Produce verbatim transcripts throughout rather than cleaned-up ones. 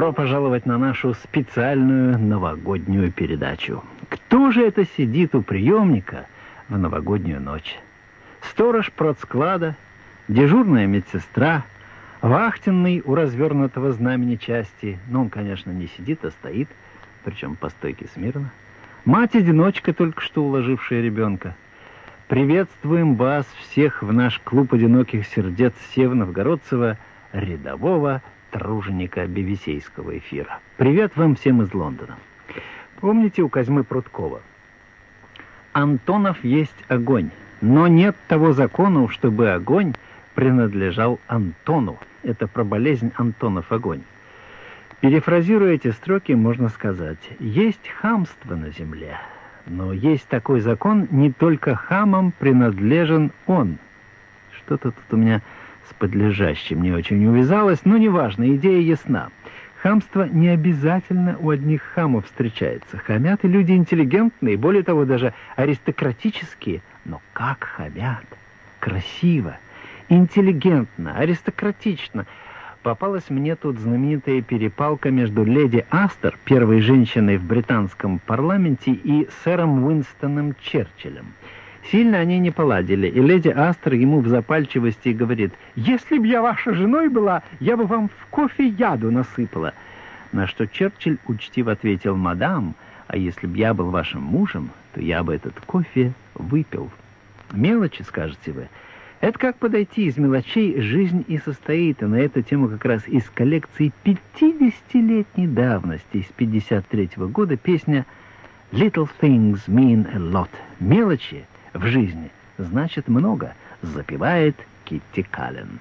Добро пожаловать на нашу специальную новогоднюю передачу. Кто же это сидит у приемника в новогоднюю ночь? Сторож продсклада, дежурная медсестра, вахтенный у развернутого знамени части. Но он, конечно, не сидит, а стоит, причем по стойке смирно. Мать-одиночка, только что уложившая ребенка. Приветствуем вас всех в наш клуб одиноких сердец Сева-Новгородцева, рядового труженика бибисейского эфира. Привет вам всем из Лондона. Помните у Козьмы Прудкова? Антонов есть огонь, но нет того закона, чтобы огонь принадлежал Антону. Это про болезнь Антонов огонь. Перефразируя эти строки, можно сказать: есть хамство на земле, но есть такой закон, не только хамам принадлежен он. Что-то тут у меня с подлежащим не очень увязалось, но неважно, идея ясна. Хамство не обязательно у одних хамов встречается. Хамят и люди интеллигентные, более того, даже аристократические. Но как хамят? Красиво, интеллигентно, аристократично. Попалась мне тут знаменитая перепалка между леди Астер, первой женщиной в британском парламенте, и сэром Уинстоном Черчиллем. Сильно они не поладили, и леди Астер ему в запальчивости говорит: «Если б я вашей женой была, я бы вам в кофе яду насыпала». На что Черчилль учтиво ответил: «Мадам, а если б я был вашим мужем, то я бы этот кофе выпил». Мелочи, скажете вы. Это как подойти из мелочей жизнь и состоит, и на эту тему как раз из коллекции пятидесятилетней давности, из пятьдесят третьего года, песня «Little things mean a lot». Мелочи в жизни значит много, запевает Китти Каллен.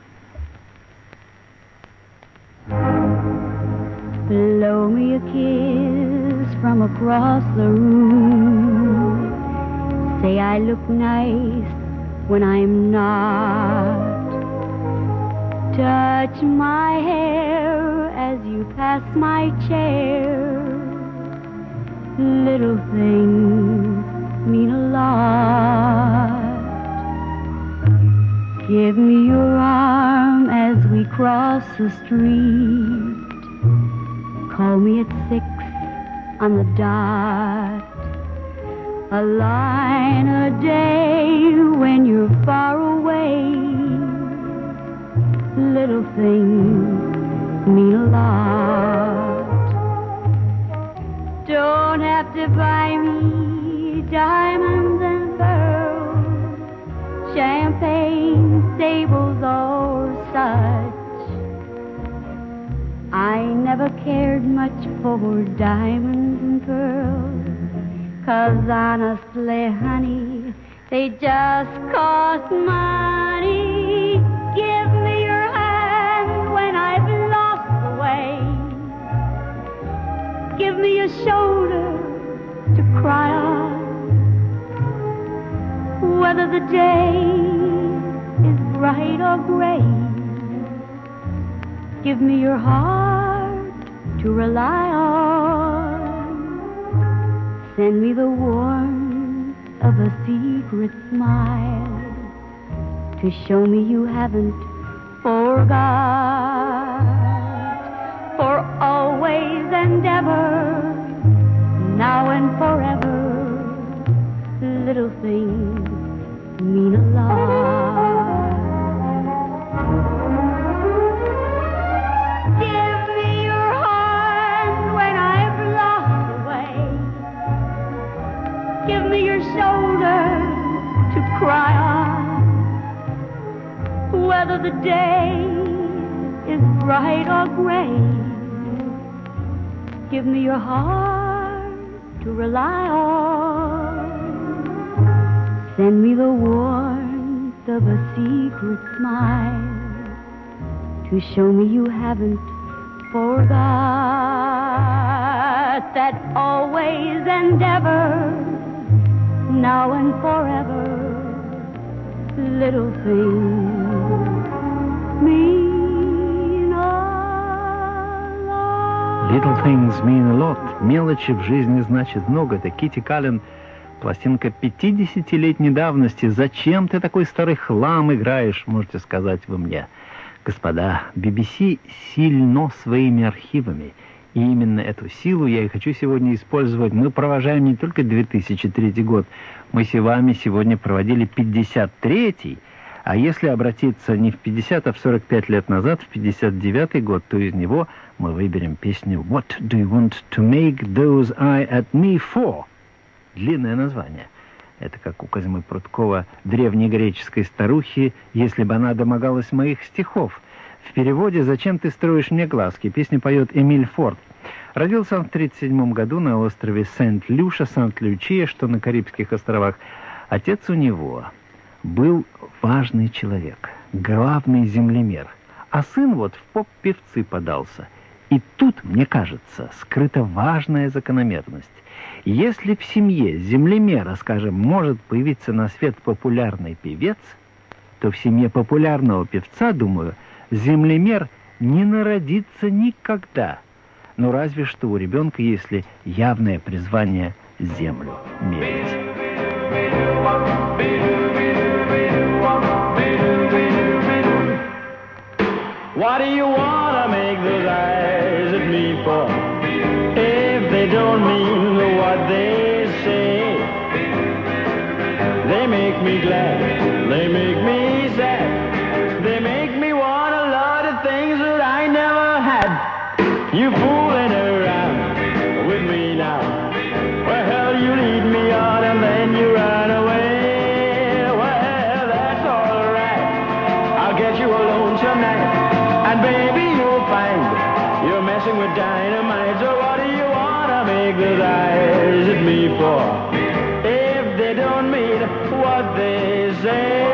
Blow me a kiss from across the room. Say I look nice when I'm not. Touch my hair as you pass my chair. Little things mean a lot. Give me your arm as we cross the street. Call me at six on the dot. A line a day when you're far away. Little things mean a lot. Don't have to buy me diamonds and pearls, champagne, sables, or such. I never cared much for diamonds and pearls, 'cause honestly, honey, they just cost money. Give me your hand when I've lost the way. Give me a shoulder to cry on, whether the day is bright or gray. Give me your heart to rely on. Send me the warmth of a secret smile to show me you haven't forgot. For always and ever, now and forever, little things mean a lot. Give me your hand when I've lost the way. Give me your shoulder to cry on, whether the day is bright or gray. Give me your heart to rely on. Send me the warmth of a secret smile to show me you haven't forgot. That always and ever, now and forever, little things mean a lot. Little things mean a lot. Мелочи в жизни значит много. Это Китти Каллен, пластинка пятидесятилетней давности. Зачем ты такой старый хлам играешь, можете сказать вы мне. Господа, би би си сильно своими архивами. И именно эту силу я и хочу сегодня использовать. Мы провожаем не только две тысячи третий год, мы с вами сегодня проводили пятьдесят третий, а если обратиться не в пятьдесят, а в сорок пять лет назад, в пятьдесят девятый год, то из него мы выберем песню «What do you want to make those eye at me for?» Длинное название. Это как у Козьмы Прудкова древнегреческой старухи, если бы она домогалась моих стихов. В переводе «Зачем ты строишь мне глазки?» Песню поет Эмиль Форд. Родился он в тридцать седьмом году на острове Сент-Люша, Сант-Лючия, что на Карибских островах. Отец у него был важный человек, главный землемер. А сын вот в поп-певцы подался. И тут, мне кажется, скрыта важная закономерность. Если в семье землемера, скажем, может появиться на свет популярный певец, то в семье популярного певца, думаю, землемер не народится никогда. Ну, разве что у ребенка, если явное призвание землю мерить. What do you wanna make those eyes at me for? If they don't mean what they say, they make me glad, they make me sad, they make me want a lot of things that I never had. You fooling around with me now. Well, hell, you lead me on and then you run away. Well, that's all right. I'll get you alone tonight. And baby, you'll find you're messing with dynamite. So what do you wanna make those eyes at me for? If they don't mean what they say.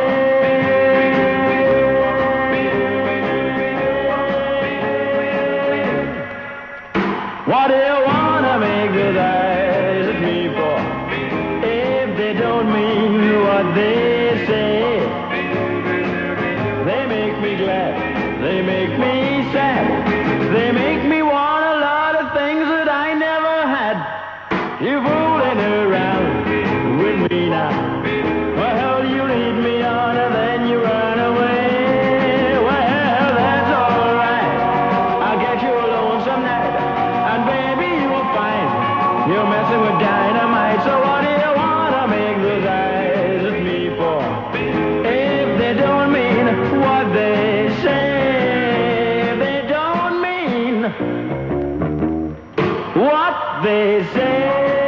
What do you wanna make those eyes at me for? If they don't mean what they say. They make me glad, they make me sad, they make me want a lot of things that I never had. You fooling around with me now. Well, hell, you lead me on and then you run away. Well, that's all right. I'll get you alone some night. And baby, you'll find you're messing with dynamite. So what do you wanna make those eyes at me for? If they don't mean what they say, they don't mean what they say.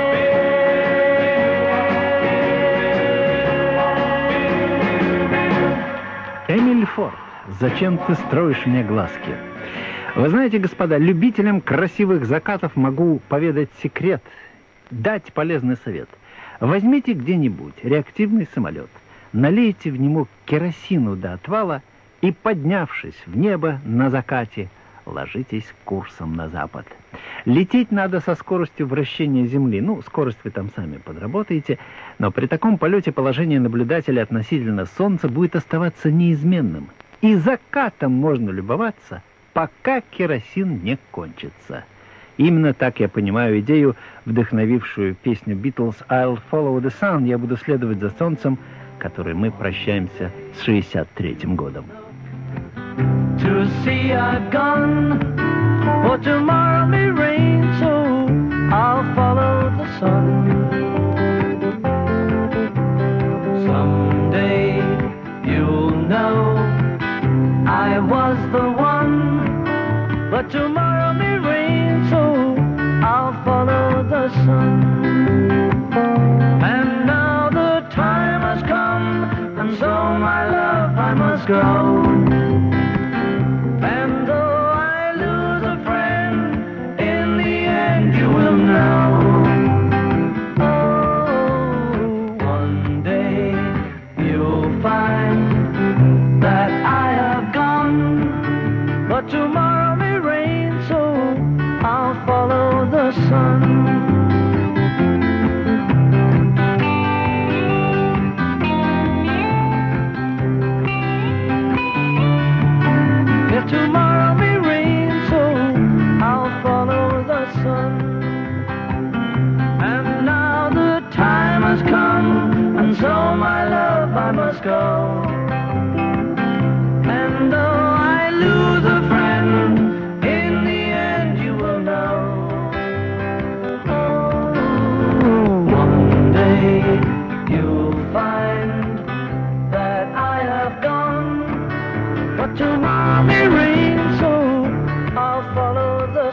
Эмиль Форд, «Зачем ты строишь мне глазки?» Вы знаете, господа, любителям красивых закатов могу поведать секрет, дать полезный совет. Возьмите где-нибудь реактивный самолет, налейте в него керосину до отвала и, поднявшись в небо на закате, ложитесь курсом на запад. Лететь надо со скоростью вращения Земли. Ну, скорость вы там сами подработаете, но при таком полете положение наблюдателя относительно Солнца будет оставаться неизменным. И закатом можно любоваться, пока керосин не кончится. Именно так я понимаю идею, вдохновившую песню Beatles «I'll follow the sun», «Я буду следовать за солнцем», которой мы прощаемся с шестьдесят третьим годом. To sea I've gone, for tomorrow may rain, so I'll follow the sun. Someday you'll know I was the one, but tomorrow may rain, so I'll follow the sun. And now the time has come, and so my love I must go. And though I lose a friend, in the end you will know. Oh, one day you'll find that I have gone, but tomorrow may rain, so I'll follow the sun. Tomorrow may rain, so I'll follow the sun. And now the time has come, and so my love I must go. And though I lose a friend, in the end you will know.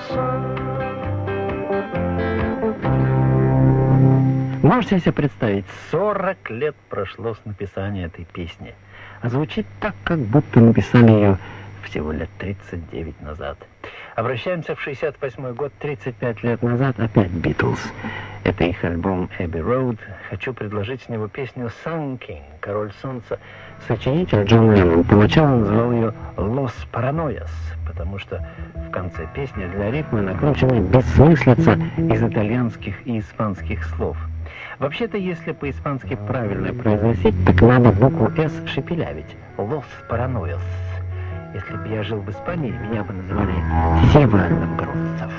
Можете себе представить, сорок лет прошло с написания этой песни, а звучит так, как будто написали ее всего лет тридцать девять назад. Обращаемся в шестьдесят восьмой год, тридцать пять лет назад, опять Битлз. Это их альбом «Abbey Road». Хочу предложить с него песню «Sun King», «Король солнца». Сочинитель Джон Леннон поначалу назвал ее «Los Paranoias», потому что в конце песни для ритма накручена бессмыслица из итальянских и испанских слов. Вообще-то, если по-испански правильно произносить, так надо букву «С» шепелявить. «Los Paranoias». Если бы я жил в Испании, меня бы называли Северо-Новгородцев.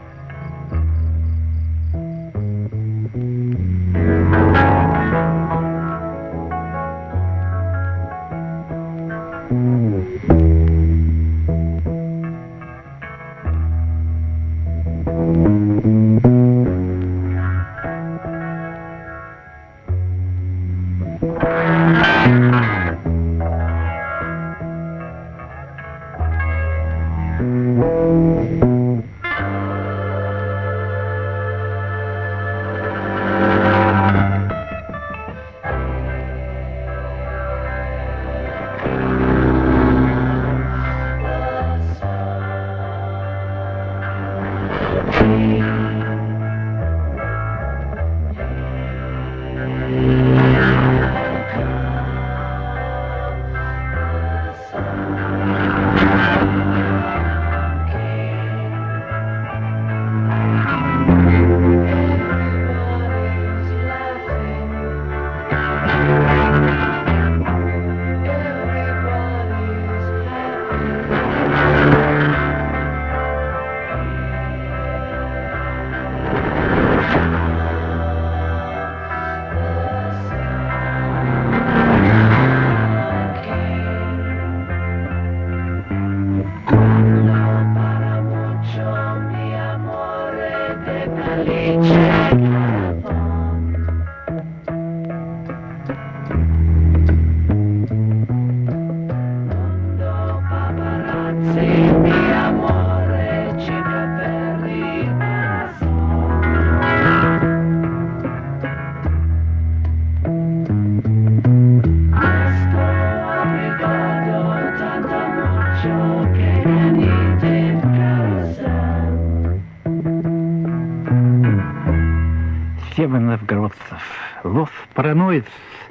Северо-Новгородцев, Los Paranoias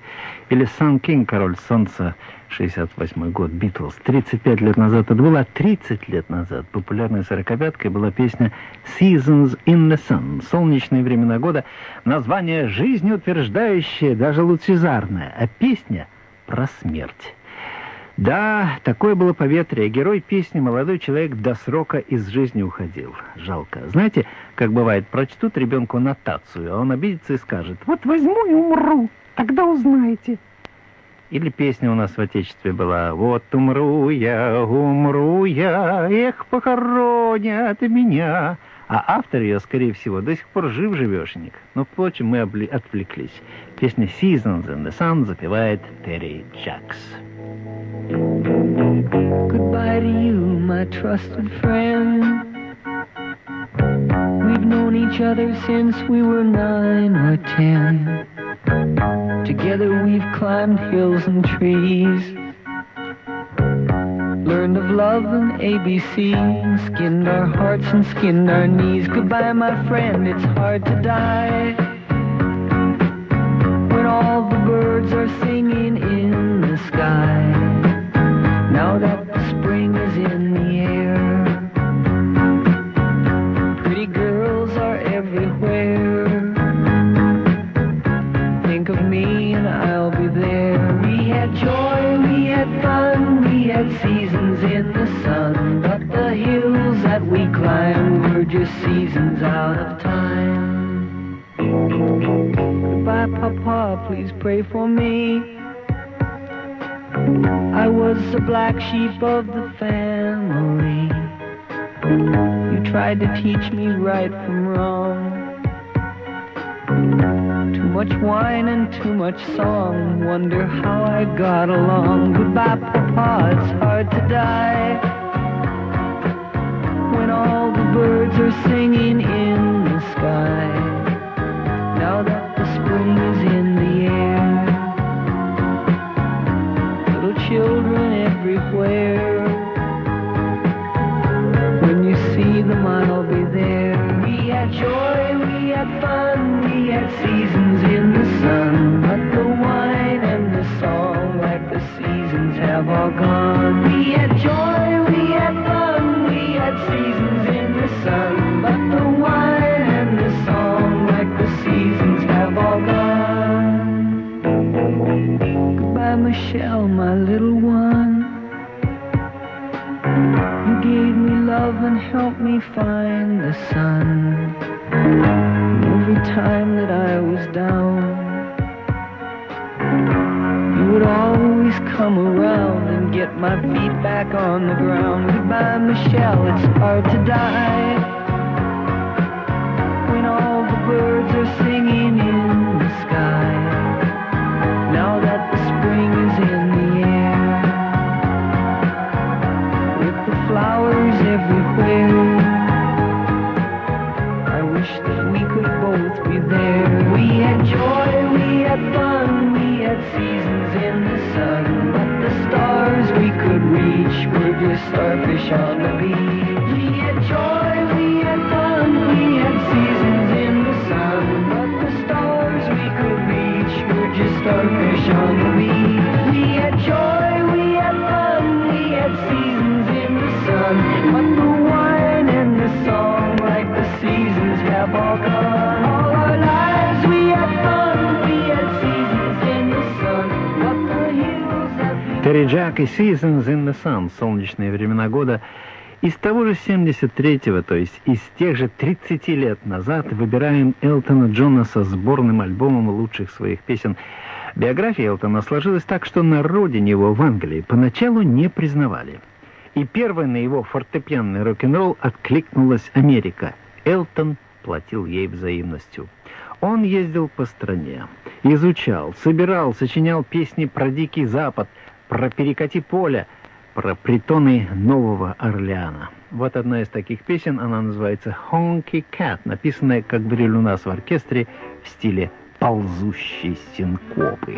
или Sun King, король солнца, шестьдесят восьмой год, Битлз. тридцать пять лет назад это было, тридцать лет назад популярной сорокопяткой была песня Seasons in the Sun, солнечные времена года, название жизнеутверждающее, даже лучезарное, а песня про смерть. Да, такое было поветрие. Герой песни, молодой человек, до срока из жизни уходил. Жалко. Знаете, как бывает, прочтут ребенку нотацию, а он обидится и скажет: вот возьму и умру, тогда узнаете. Или песня у нас в Отечестве была: вот умру я, умру я, эх, похоронят меня. А автор ее, скорее всего, до сих пор жив-живешник. Но, впрочем, мы отвлеклись. Песня Seasons in the Sun запевает Терри Джакс. Goodbye to you, my trusted friend. We've known each other since we were nine or ten. Together we've climbed hills and trees, learned of love and A B C, skinned our hearts and skinned our knees. Goodbye, my friend, it's hard to die when all the birds are singing in the sky. Now that the spring is in the air, pretty girls are everywhere. Think of me and I'll be there. We had joy, we had fun, we had seasons in the sun, but the hills that we climbed were just seasons out of time. Goodbye, Papa, please pray for me. I was the black sheep of the family. You tried to teach me right from wrong. Too much wine and too much song, wonder how I got along. Goodbye, Papa, it's hard to die when all the birds are singing in the sky. Now that the spring is in the air, little children everywhere. When you see them, I'll be there. We had joy, we had fun, we had seasons in the sun. But the wine and the song, like the seasons, have all gone. We had joy, we had fun, we had seasons in the sun. But the wine and the song, like the seasons, have all gone. Goodbye, Michelle, my little one. You gave me love and helped me find the sun. And every time that I was down, you would always come around and get my feet back on the ground. Goodbye, Michelle, it's hard to die when all the birds are singing in the sky. Now that the spring is in the air, with the flowers everywhere, I wish that we could both be there. We had joy, we had fun, we had seasons in the sun. But the stars we could reach were just starfish on the beach. We had joy, we had fun, we had seasons in the sun. But the stars we could reach were just starfish on the beach. We had joy, we had fun, we had seasons in the sun. But the wine and the song, like the seasons, have all gone. All our lives we had fun, we had seasons in the sun. But the hills have been... Терри Джак и Seasons in the Sun, солнечные времена года. Из того же семьдесят третьего, то есть из тех же тридцати лет назад, выбираем Элтона Джона со сборным альбомом лучших своих песен. Биография Элтона сложилась так, что на родине его в Англии поначалу не признавали. И первой на его фортепианный рок-н-ролл откликнулась Америка. Элтон платил ей взаимностью. Он ездил по стране, изучал, собирал, сочинял песни про Дикий Запад, про перекати поля, про притоны Нового Орлеана. Вот одна из таких песен, она называется «Honky Cat», написанная, как говорили у нас в оркестре, в стиле ползущей синкопы.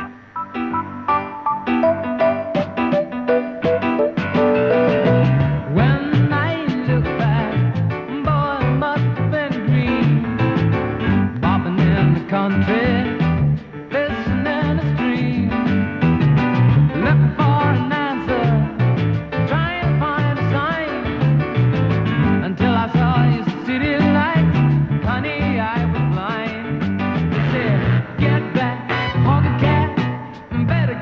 Better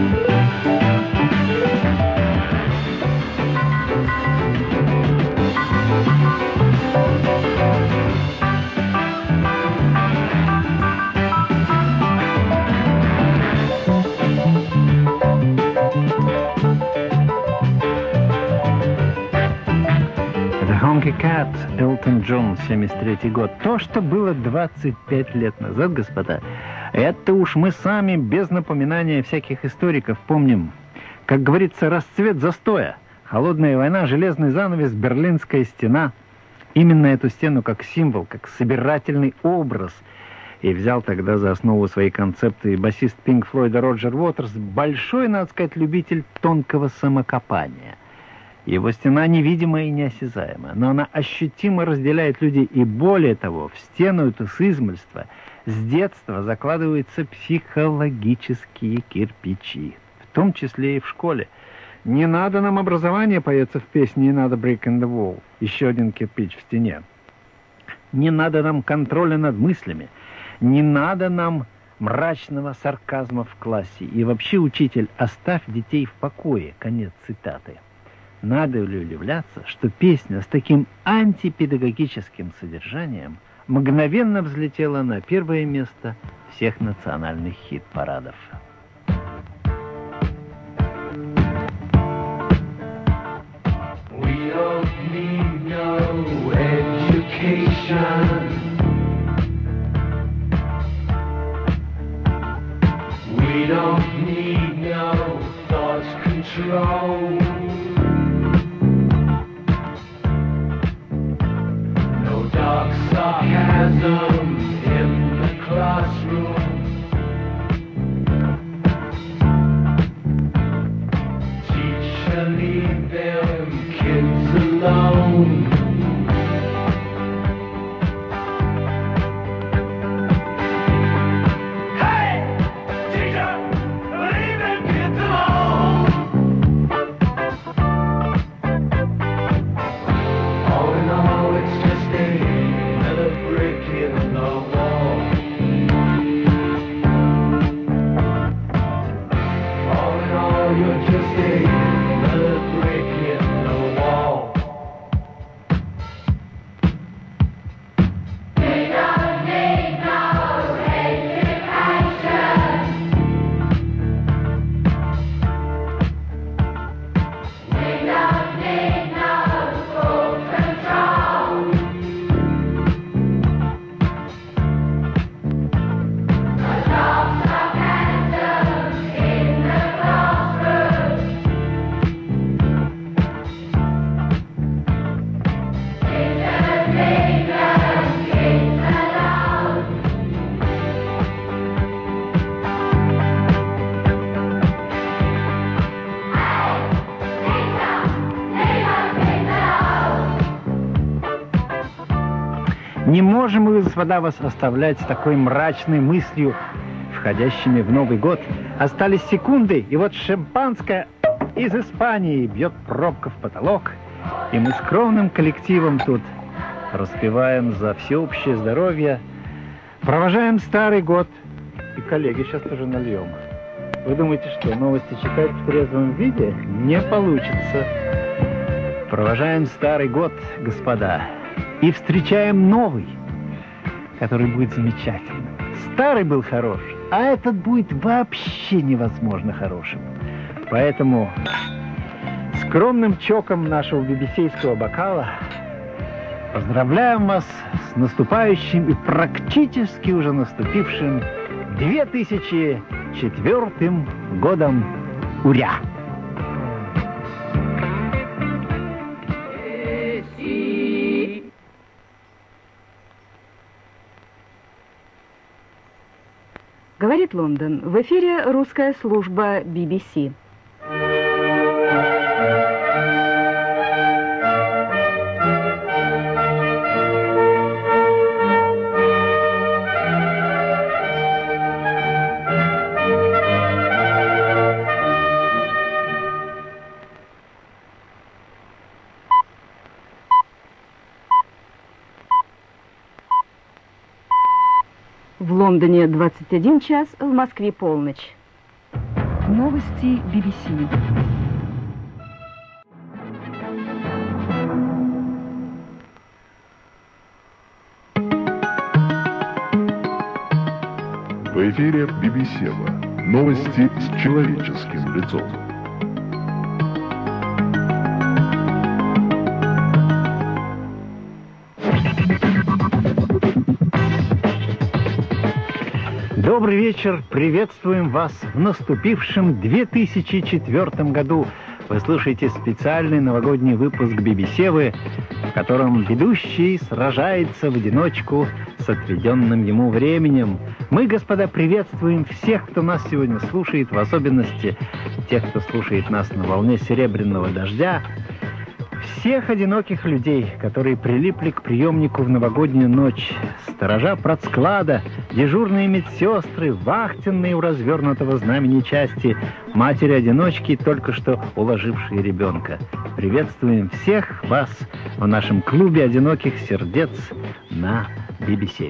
Cat, Элтон Джон, семьдесят третий год. То, что было двадцать пять лет назад, господа, это уж мы сами, без напоминания всяких историков, помним. Как говорится, расцвет застоя. Холодная война, железный занавес, Берлинская стена. Именно эту стену как символ, как собирательный образ. И взял тогда за основу своей концепции басист Пинк Флойда Роджер Уотерс, большой, надо сказать, любитель тонкого самокопания. Его стена невидимая и неосязаемая, но она ощутимо разделяет людей, и более того, в стену эту с измольства, с детства закладываются психологические кирпичи, в том числе и в школе. «Не надо нам образования», поется в песне «Не надо break in the wall», еще один кирпич в стене. «Не надо нам контроля над мыслями», «Не надо нам мрачного сарказма в классе», и вообще, учитель, оставь детей в покое, конец цитаты. Надо ли удивляться, что песня с таким антипедагогическим содержанием мгновенно взлетела на первое место всех национальных хит-парадов. We don't need no education. We don't need no thought control. Dark sarcasm in the classroom. Teacher, leave them kids alone. Hey, teacher, leave them kids alone. All in all, it's just a brick in the wall. All in all, you're just another brick in the wall. We don't need no education. We don't need no school control. Не можем мы, господа, вас оставлять с такой мрачной мыслью, входящими в Новый год. Остались секунды, и вот шампанское из Испании бьет пробка в потолок, и мы скромным коллективом тут распеваем за всеобщее здоровье, провожаем старый год, и, коллеги, сейчас тоже нальем. Вы думаете, что новости читать в трезвом виде? Не получится. Провожаем старый год, господа, и встречаем новый, который будет замечательным. Старый был хорош, а этот будет вообще невозможно хорошим. Поэтому скромным чоком нашего бибисейского бокала поздравляем вас с наступающим и практически уже наступившим две тысячи четвёртым годом Уря! Говорит Лондон. В эфире русская служба би би си. В Лондоне двадцать один час, в Москве полночь. Новости би би си. В эфире би би си. Новости с человеческим лицом. Добрый вечер, приветствуем вас в наступившем две тысячи четвёртом году. Вы слушаете специальный новогодний выпуск би би си, в котором ведущий сражается в одиночку с отведенным ему временем. Мы, господа, приветствуем всех, кто нас сегодня слушает, в особенности тех, кто слушает нас на волне серебряного дождя, всех одиноких людей, которые прилипли к приемнику в новогоднюю ночь, сторожа продсклада, дежурные медсестры, вахтенные у развернутого знамени части, матери-одиночки, только что уложившие ребенка. Приветствуем всех вас в нашем клубе одиноких сердец на би би си.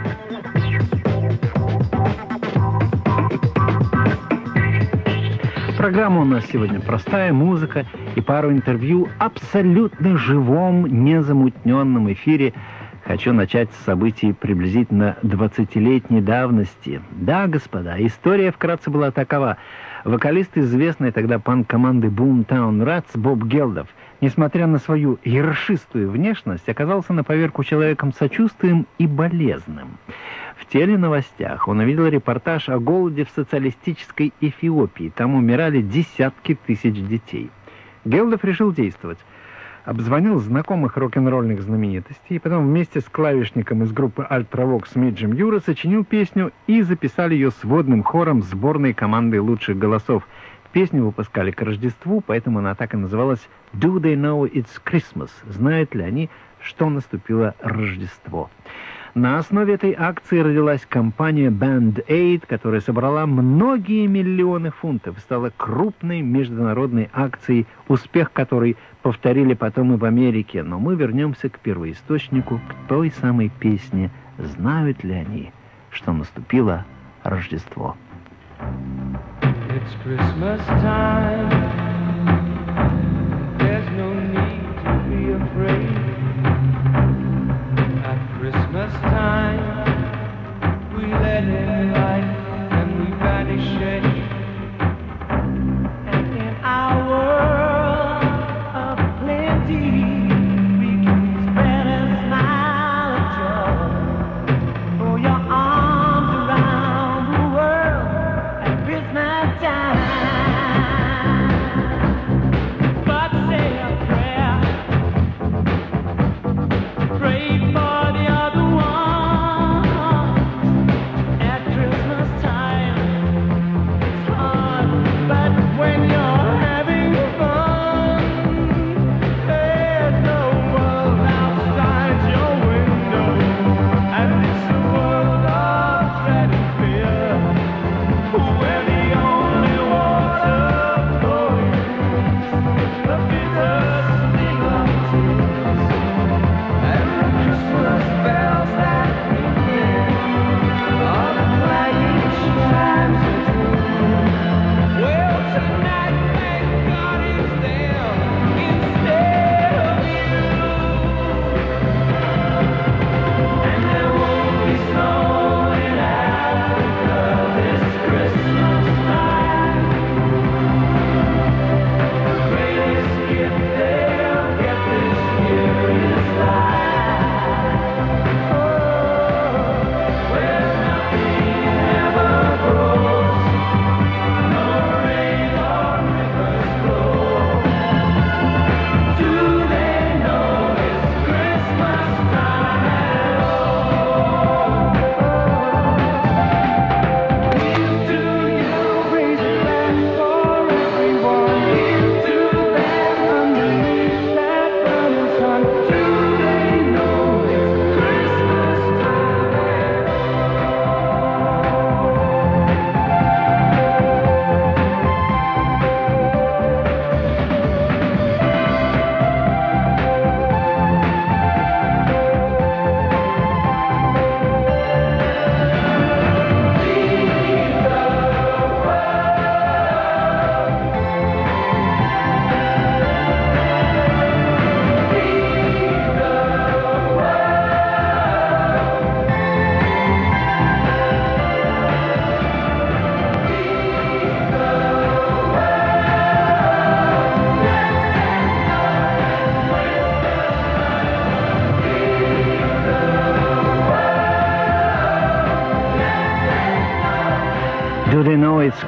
Программа у нас сегодня простая, музыка и пару интервью в абсолютно живом, незамутненном эфире. Хочу начать с событий приблизительно двадцатилетней давности. Да, господа, история вкратце была такова. Вокалист известной тогда панк-команды Boomtown Rats Боб Гелдов, несмотря на свою ершистую внешность, оказался на поверку человеком сочувственным и болезным. В теленовостях он увидел репортаж о голоде в социалистической Эфиопии. Там умирали десятки тысяч детей. Гелдов решил действовать. Обзвонил знакомых рок-н-ролльных знаменитостей, и потом вместе с клавишником из группы Альтравокс Миджем Юра сочинил песню и записали ее сводным хором сборной команды лучших голосов. Песню выпускали к Рождеству, поэтому она так и называлась «Do they know it's Christmas?» Знают ли они, что наступило Рождество? На основе этой акции родилась компания Band Aid, которая собрала многие миллионы фунтов и стала крупной международной акцией, успех которой повторили потом и в Америке. Но мы вернемся к первоисточнику, к той самой песне. Знают ли они, что наступило Рождество? It's Christmas time. There's no need to be afraid. At Christmas time, we let in light and we banish shade. And in our world of plenty, we can spread a smile of joy. Throw your arms around the world at Christmas time.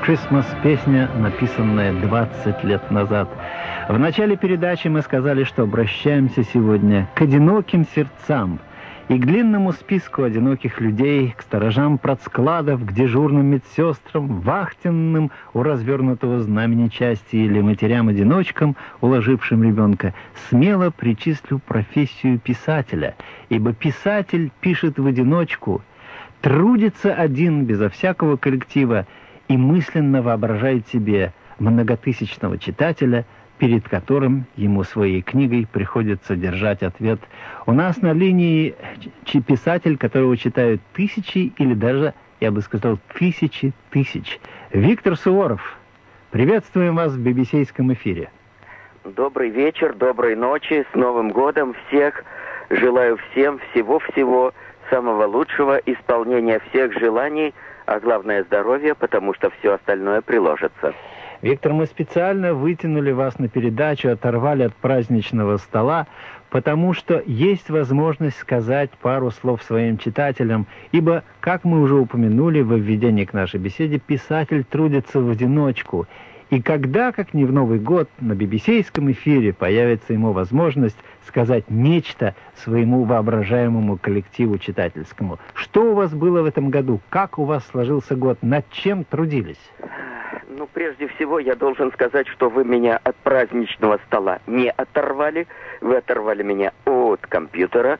Christmas» — песня, написанная двадцать лет назад. В начале передачи мы сказали, что обращаемся сегодня к одиноким сердцам и к длинному списку одиноких людей, к сторожам продскладов, к дежурным медсестрам, вахтенным у развернутого знамени части или матерям-одиночкам, уложившим ребенка. Смело причислю профессию писателя, ибо писатель пишет в одиночку, трудится один безо всякого коллектива и мысленно воображает себе многотысячного читателя, перед которым ему своей книгой приходится держать ответ. У нас на линии писатель, которого читают тысячи или даже, я бы сказал, тысячи тысяч. Виктор Суворов, приветствуем вас в би би си-ском эфире. Добрый вечер, доброй ночи, с Новым годом всех. Желаю всем всего-всего самого лучшего, исполнения всех желаний, а главное здоровье, потому что все остальное приложится. Виктор, мы специально вытянули вас на передачу, оторвали от праздничного стола, потому что есть возможность сказать пару слов своим читателям, ибо, как мы уже упомянули во введении к нашей беседе, писатель трудится в одиночку. И когда, как не в Новый год, на би би си-ском эфире появится ему возможность сказать нечто своему воображаемому коллективу читательскому. Что у вас было в этом году? Как у вас сложился год? Над чем трудились? Ну, прежде всего, я должен сказать, что вы меня от праздничного стола не оторвали. Вы оторвали меня от компьютера.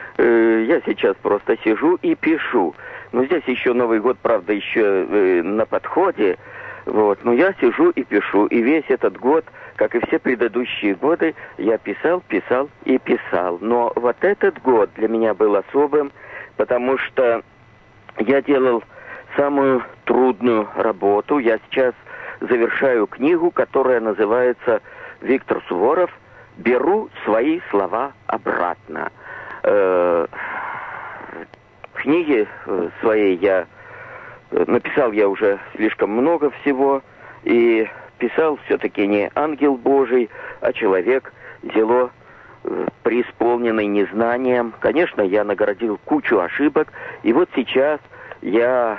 Э, я сейчас просто сижу и пишу. Ну, здесь еще Новый год, правда, еще э, на подходе. Вот. Но я сижу и пишу. И весь этот год, как и все предыдущие годы, я писал, писал и писал. Но вот этот год для меня был особым, потому что я делал самую трудную работу. Я сейчас завершаю книгу, которая называется «Виктор Суворов. Беру свои слова обратно». Э, в книге своей я написал я уже слишком много всего, и писал все-таки не ангел Божий, а человек, зело преисполненный незнанием. Конечно, я наградил кучу ошибок, и вот сейчас я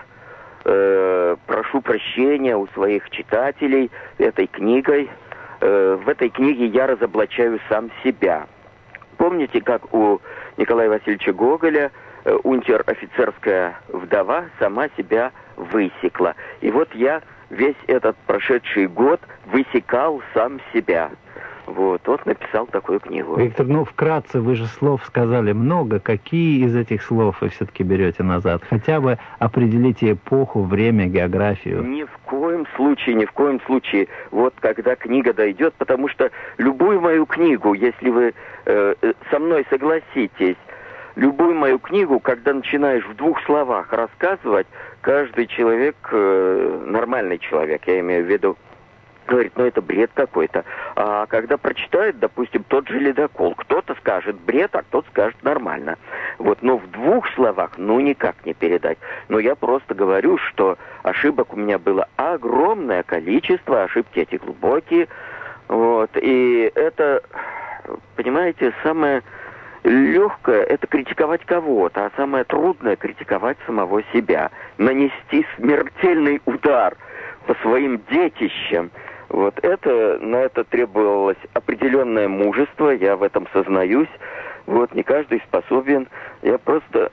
э, прошу прощения у своих читателей этой книгой. Э, в этой книге я разоблачаю сам себя. Помните, как у Николая Васильевича Гоголя э, унтер-офицерская вдова сама себя высекла. И вот я весь этот прошедший год высекал сам себя. Вот, вот написал такую книгу. Виктор, ну вкратце, вы же слов сказали много. Какие из этих слов вы все-таки берете назад? Хотя бы определите эпоху, время, географию. Ни в коем случае, ни в коем случае. Вот когда книга дойдет, потому что любую мою книгу, если вы э, со мной согласитесь, любую мою книгу, когда начинаешь в двух словах рассказывать, каждый человек, э, нормальный человек, я имею в виду, говорит, ну это бред какой-то. А когда прочитает, допустим, тот же «Ледокол», кто-то скажет бред, а кто-то скажет нормально. Вот, но в двух словах, ну никак не передать. Но я просто говорю, что ошибок у меня было огромное количество, ошибки эти глубокие. Вот, и это, понимаете, самое легкое — это критиковать кого-то, а самое трудное — критиковать самого себя. Нанести смертельный удар по своим детищам. Вот это, на это требовалось определенное мужество, я в этом сознаюсь. Вот, не каждый способен. Я просто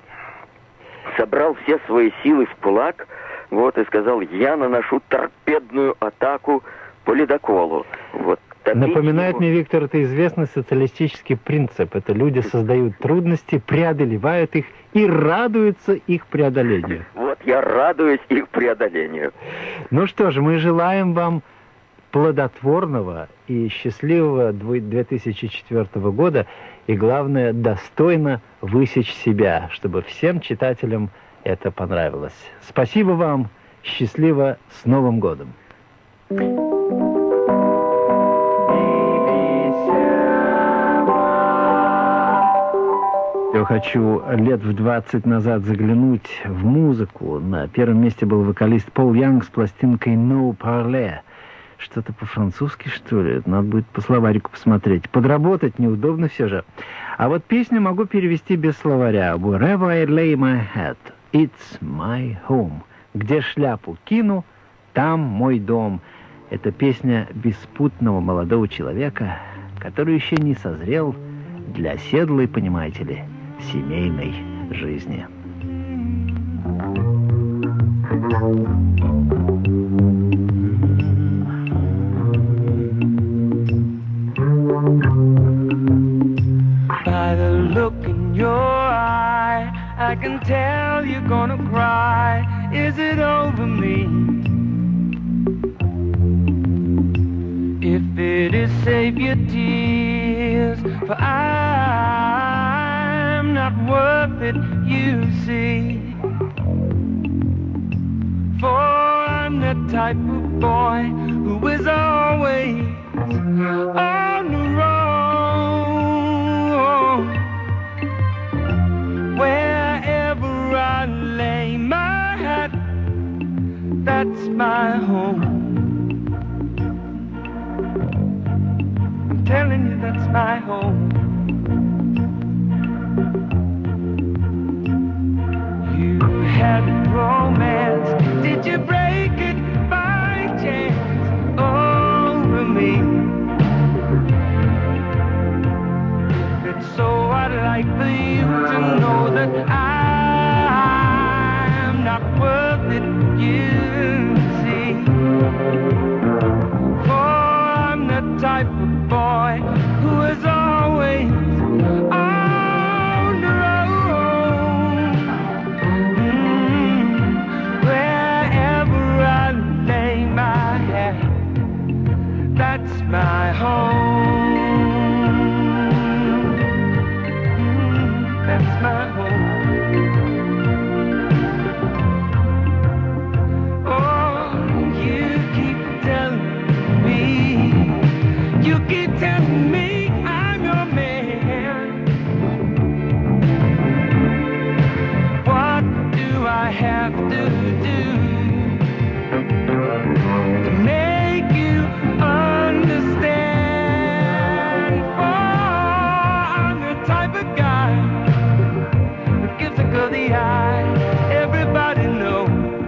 собрал все свои силы в кулак, вот, и сказал, я наношу торпедную атаку по «Ледоколу». Вот. Напоминает мне, Виктор, это известный социалистический принцип. Это люди создают трудности, преодолевают их и радуются их преодолению. Вот я радуюсь их преодолению. Ну что же, мы желаем вам плодотворного и счастливого две тысячи четвёртого года, и главное, достойно высечь себя, чтобы всем читателям это понравилось. Спасибо вам, счастливо, с Новым годом! Я хочу лет в двадцать назад заглянуть в музыку. На первом месте был вокалист Пол Янг с пластинкой «No Parler». Что-то по-французски, что ли? Надо будет по словарику посмотреть. Подработать неудобно все же. А вот песню могу перевести без словаря. «Wherever I lay my head, it's my home». Где шляпу кину, «Там мой дом». Это песня беспутного молодого человека, который еще не созрел для оседлой, понимаете ли, семейной жизни. By the look in your eye, I can tell you're gonna cry. Is it over me? If it is, save your tears, for I'm not worth it, you see. For I'm the type of boy who is always on the road. Wherever I lay my hat, that's my home. I'm telling you, that's my home. You had romance, did you break it by chance over me? If it's so, I'd like for you to know that I'm not worth it, you see. For I'm the type of boy who is always on the road. Mm, wherever I lay my head, that's my home. Mm, that's my home. Oh, you keep telling me, you keep telling me I'm your man. What do I have to do to make you understand? For I'm the type of guy who gives a girl the eye. Everybody knows.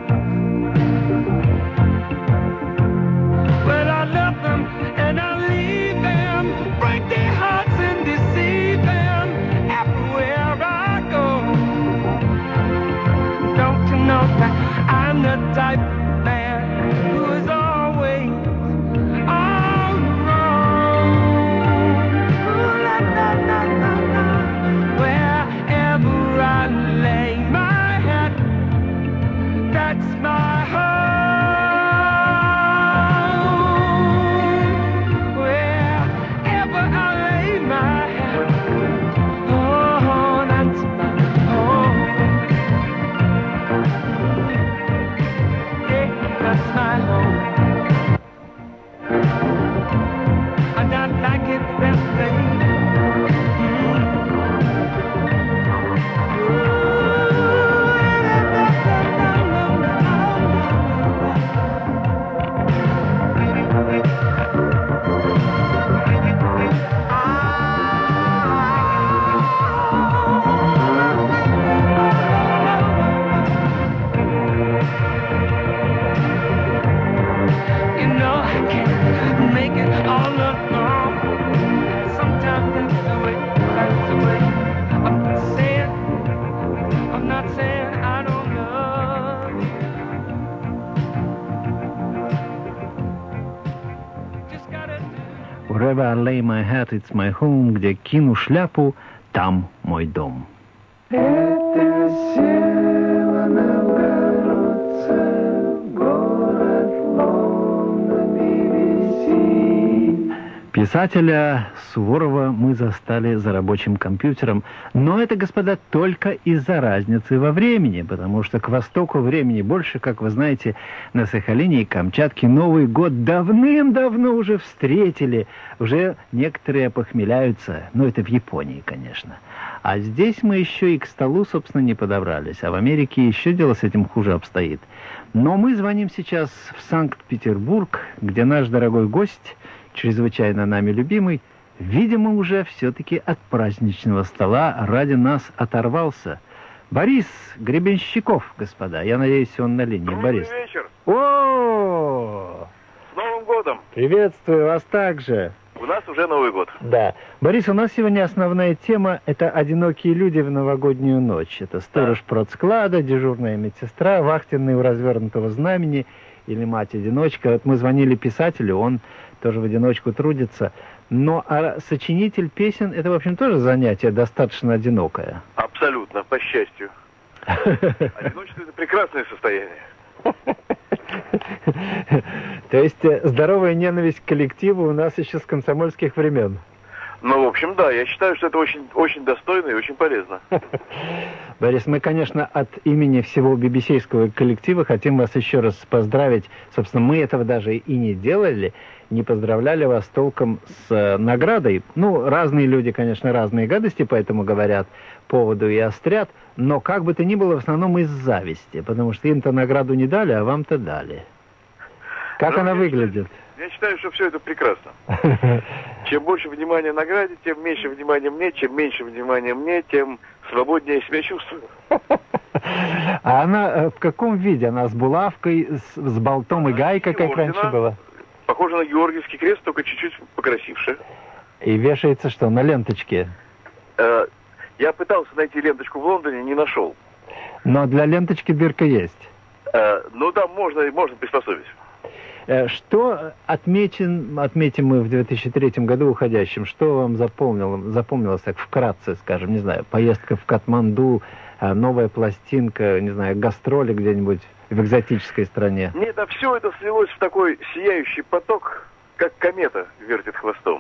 Well, I love them and I leave them, break their hearts and deceive them everywhere I go. Don't you know that I'm the type of man who is always on the road? Ooh, la, la, la, la, la. Wherever I lay my head, that's my home. Wherever I lay my head, oh, that's my home. Yeah, that's my home. I'm not like it that way. You know I can't make it all alone. Sometimes that's the way, that's the way. I'm not saying, I'm not saying I don't love you. Just gotta do. Wherever I lay my hat, it's my home. Где кину шляпу, там мой дом. Это Северо-Новгородце, город Лондон, би би си. Писателя Суворова мы застали за рабочим компьютером, но это, господа, только из-за разницы во времени, потому что к востоку времени больше, как вы знаете, на Сахалине и Камчатке Новый год давным-давно уже встретили, уже некоторые похмеляются, но это в Японии, конечно. А здесь мы еще и к столу, собственно, не подобрались, а в Америке еще дело с этим хуже обстоит. Но мы звоним сейчас в Санкт-Петербург, где наш дорогой гость, чрезвычайно нами любимый, видимо, уже все-таки от праздничного стола ради нас оторвался. Борис Гребенщиков, господа. Я надеюсь, он на линии. Добрый Борис. вечер. О, С Новым годом. приветствую вас также. У нас уже Новый год. Да. Борис, у нас сегодня основная тема – это одинокие люди в новогоднюю ночь. Это сторож продсклада, дежурная медсестра, вахтенный у развернутого знамени или мать-одиночка. Вот мы звонили писателю, он тоже в одиночку трудится. Но а сочинитель песен – это, в общем, тоже занятие достаточно одинокое. Абсолютно, по счастью. Одиночество – это прекрасное состояние. То есть э, здоровая ненависть к коллективу у нас еще с комсомольских времен. Ну, в общем, да, я считаю, что это очень, очень достойно и очень полезно. Борис, мы, конечно, от имени всего би би си-ского коллектива хотим вас еще раз поздравить. Собственно, мы этого даже и не делали, не поздравляли вас толком с э, наградой. Ну, разные люди, конечно, разные гадости по этому говорят, поводу и острят, но как бы то ни было, в основном из зависти, потому что им-то награду не дали, а вам-то дали. Как Ну, она я выглядит? Я считаю, что все это прекрасно. Чем больше внимания награде, тем меньше внимания мне, чем меньше внимания мне, тем свободнее я себя чувствую. А она э, в каком виде? Она с булавкой, с, с болтом и гайкой, как Ордена. раньше было? Похоже на георгиевский крест, только чуть-чуть покрасивше. И вешается что, на ленточке? Э, Я пытался найти ленточку в Лондоне, не нашел. Но для ленточки дырка есть. Э, Ну да, можно, можно приспособить. Э, Что отмечен, отметим мы в две тысячи третьем году уходящем? Что вам запомнило, запомнилось так вкратце, скажем, не знаю, поездка в Катманду, э, новая пластинка, не знаю, гастроли где-нибудь в экзотической стране? Нет, а все это слилось в такой сияющий поток, как комета вертит хвостом.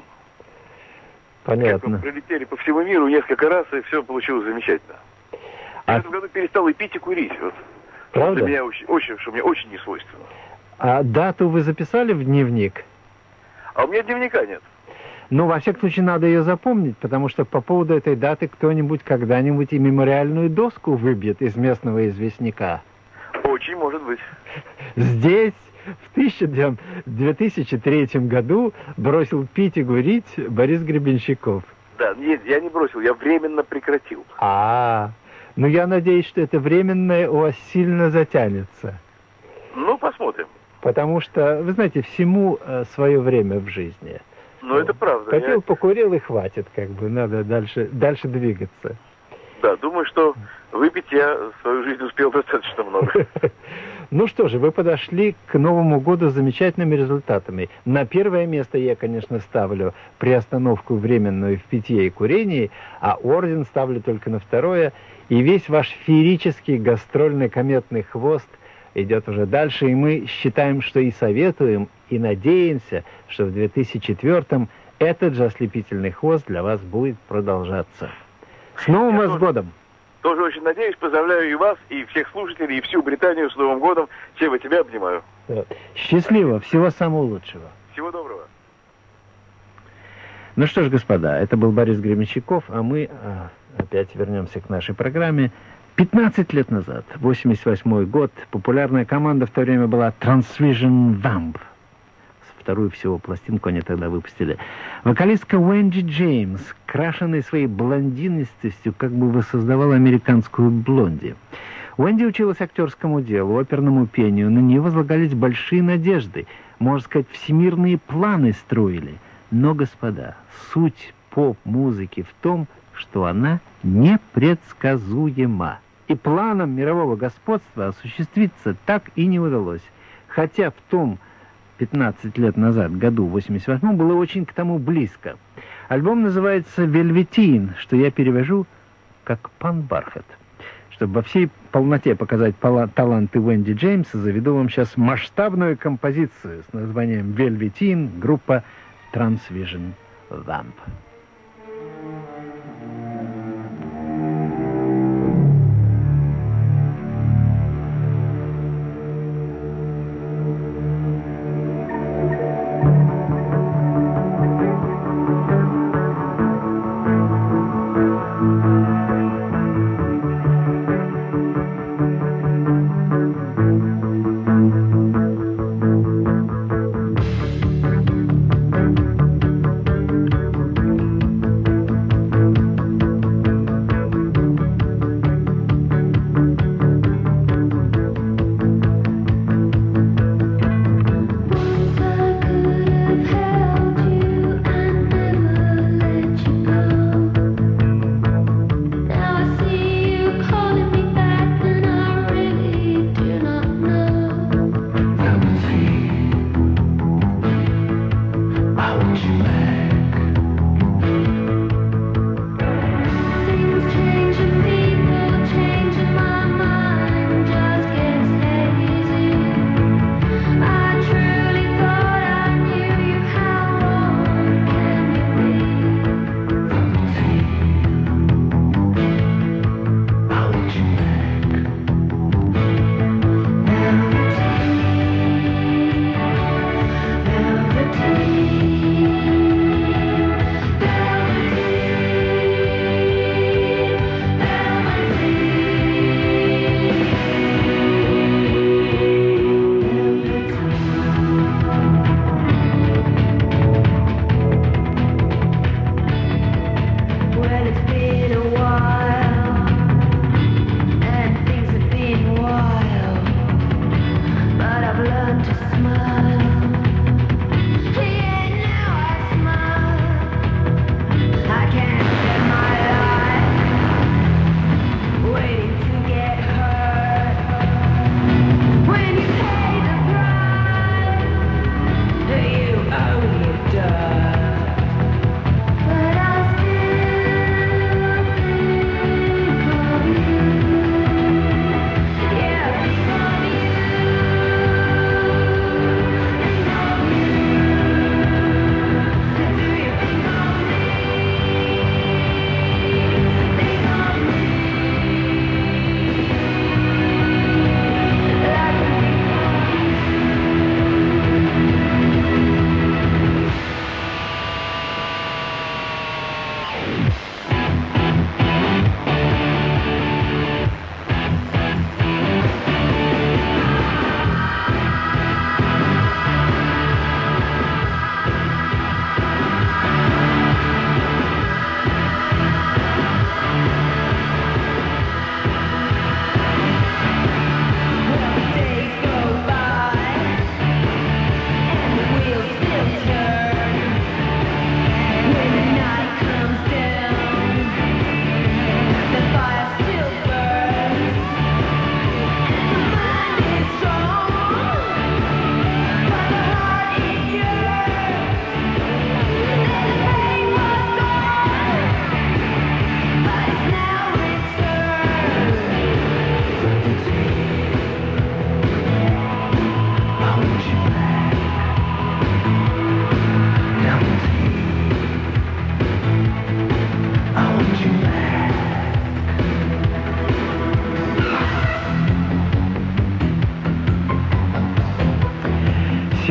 Как Понятно. мы прилетели по всему миру несколько раз, и все получилось замечательно. А- Я в этом году перестал и пить, и курить. Вот. Правда? Для меня очень, очень, что мне очень не свойственно. А дату вы записали в дневник? А у меня дневника нет. Ну, во всяком случае, надо ее запомнить, потому что по поводу этой даты кто-нибудь когда-нибудь и мемориальную доску выбьет из местного известняка. Очень может быть. Здесь в две тысячи третьем году бросил пить и курить Борис Гребенщиков. Да, нет, я не бросил, я временно прекратил. А, ну я надеюсь, что это временное у вас сильно затянется. Ну, посмотрим. Потому что, вы знаете, всему э, свое время в жизни. Ну, это правда. Попил, Я, покурил и хватит, как бы, надо дальше, дальше двигаться. да, думаю, что выпить я в свою жизнь успел достаточно много. Ну что же, вы подошли к Новому году с замечательными результатами. На первое место я, конечно, ставлю приостановку временную в питье и курении, а орден ставлю только на второе. И весь ваш феерический гастрольный кометный хвост идет уже дальше, и мы считаем, что и советуем, и надеемся, что в две тысячи четвёртом этот же ослепительный хвост для вас будет продолжаться. С Новым вас годом! Тоже очень надеюсь, поздравляю и вас, и всех слушателей, и всю Британию с Новым годом. Сева, тебя обнимаю. Счастливо, всего самого лучшего. Всего доброго. Ну что ж, господа, это был Борис Гребенщиков, а мы а, опять вернемся к нашей программе. пятнадцать лет назад, восемьдесят восьмой год, популярная команда в то время была Transvision Vamp. Вторую всего пластинку они тогда выпустили. Вокалистка Уэнди Джеймс, крашенной своей блондинистостью, как бы воссоздавала американскую блонди. Уэнди училась актерскому делу, оперному пению. На нее возлагались большие надежды. Можно сказать, всемирные планы строили. Но, господа, суть поп-музыки в том, что она непредсказуема. И планам мирового господства осуществиться так и не удалось. Хотя в том пятнадцать лет назад, году восемьдесят восьмом, было очень к тому близко. Альбом называется «Velveteen», что я перевожу как «Пан Бархат». Чтобы во всей полноте показать таланты Уэнди Джеймс, заведу вам сейчас масштабную композицию с названием «Velveteen», группа Transvision Vamp.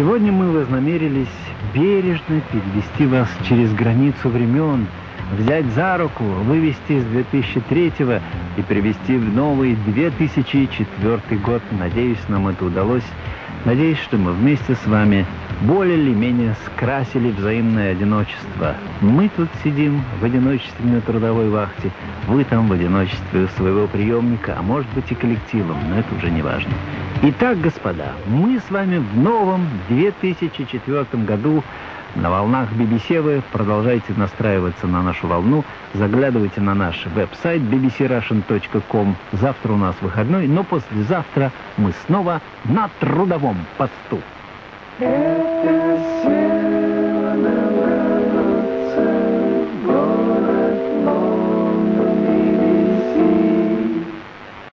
Сегодня мы вознамерились бережно перевести вас через границу времен, взять за руку, вывести из две тысячи третьего и привести в новый две тысячи четвёртый год. Надеюсь, нам это удалось. Надеюсь, что мы вместе с вами более или менее скрасили взаимное одиночество. Мы тут сидим в одиночестве на трудовой вахте, вы там в одиночестве у своего приемника, а может быть и коллективом, но это уже не важно. Итак, господа, мы с вами в новом две тысячи четвёртом году на волнах би би си. Вы продолжайте настраиваться на нашу волну, заглядывайте на наш веб-сайт би би си рашен точка ком. Завтра у нас выходной, но послезавтра мы снова на трудовом посту. It is